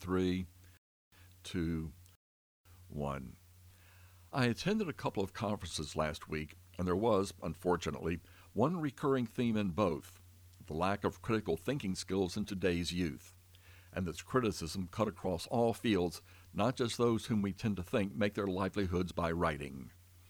3, 2, 1. I attended a couple of conferences last week, and there was, unfortunately, one recurring theme in both: the lack of critical thinking skills in today's youth. And this criticism cut across all fields, not just those whom we tend to think make their livelihoods by writing.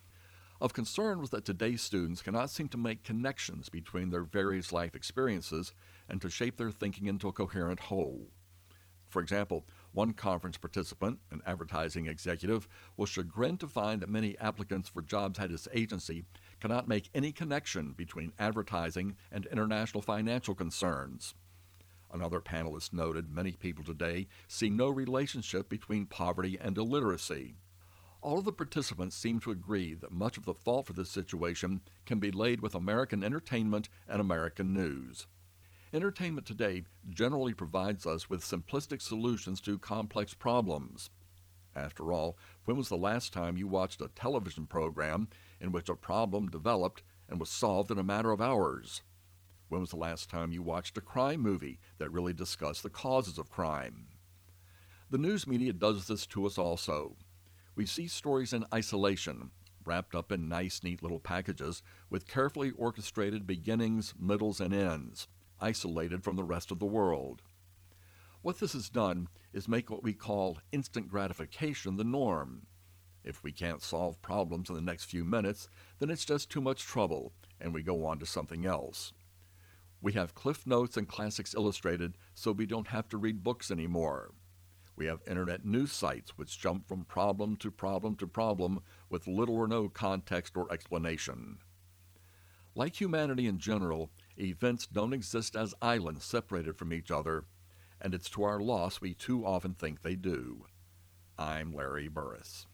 Of concern was that today's students cannot seem to make connections between their various life experiences and to shape their thinking into a coherent whole. For example, one conference participant, an advertising executive, was chagrined to find that many applicants for jobs at his agency cannot make any connection between advertising and international financial concerns. Another panelist noted many people today see no relationship between poverty and illiteracy. All of the participants seem to agree that much of the fault for this situation can be laid with American entertainment and American news. Entertainment today generally provides us with simplistic solutions to complex problems. After all, when was the last time you watched a television program in which a problem developed and was solved in a matter of hours? When was the last time you watched a crime movie that really discussed the causes of crime? The news media does this to us also. We see stories in isolation, wrapped up in nice, neat little packages with carefully orchestrated beginnings, middles, and ends, isolated from the rest of the world. What this has done is make what we call instant gratification the norm. If we can't solve problems in the next few minutes, then it's just too much trouble, and we go on to something else. We have Cliff Notes and Classics Illustrated so we don't have to read books anymore. We have internet news sites which jump from problem to problem to problem with little or no context or explanation. Like humanity in general, events don't exist as islands separated from each other, and it's to our loss we too often think they do. I'm Larry Burris.